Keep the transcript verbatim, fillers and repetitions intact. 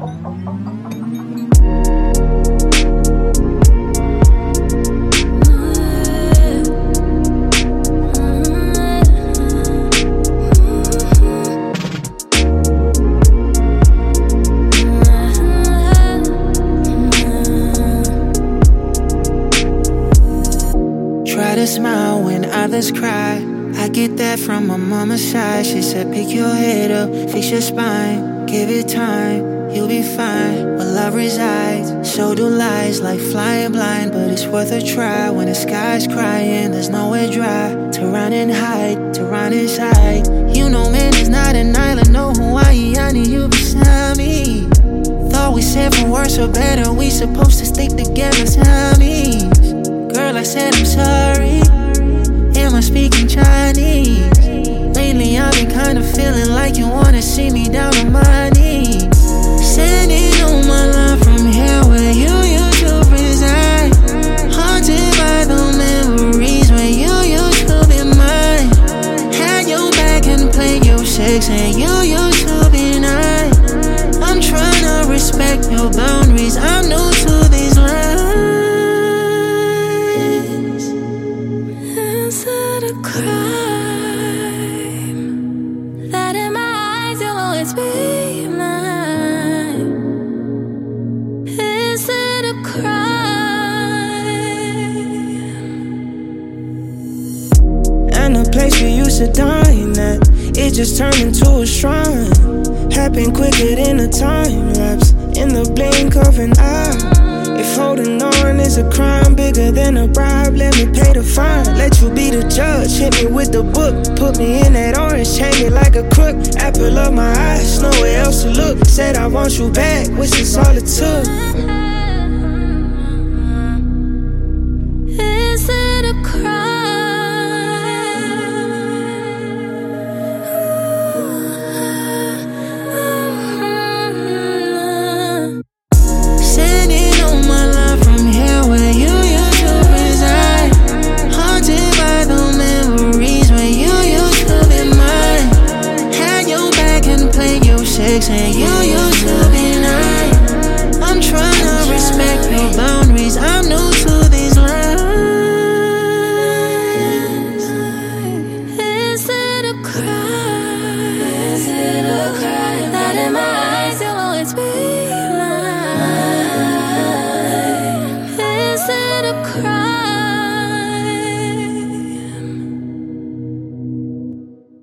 Try to smile when others cry. I get that from my mama's side. She said pick your head up, fix your spine, give it time, you'll be fine. Where love resides, so do lies, like flying blind. But it's worth a try when the sky's crying, there's nowhere dry to run and hide, to run inside. You know man, it's not an island, no Hawaii, I need you beside me. Thought we said for worse or better, we supposed to stick together, Siamese. Girl, I said I'm sorry, am I speaking Chinese? Lately I've been kinda feeling like you wanna see me down on my knees. Standing on my line from here where you used to reside, haunted by the memories where you used to be mine. Had your back and played your sex and you used to be nice. I'm trying to respect your boundaries, I'm new to these lines. Is it a crime that in my eyes you'll always be mine? Is it a crime? And the place we used to dine at, it just turned into a shrine. Happened quicker than a time lapse, in the blink of an eye. If holding on is a crime bigger than a bribe, let me pay the fine. Let you be the judge, hit me with the book. Put me in that orange, chain me like a crook. Apple of my eyes, nowhere else to look. Said I want you back, which is all it took. Is it a crime? And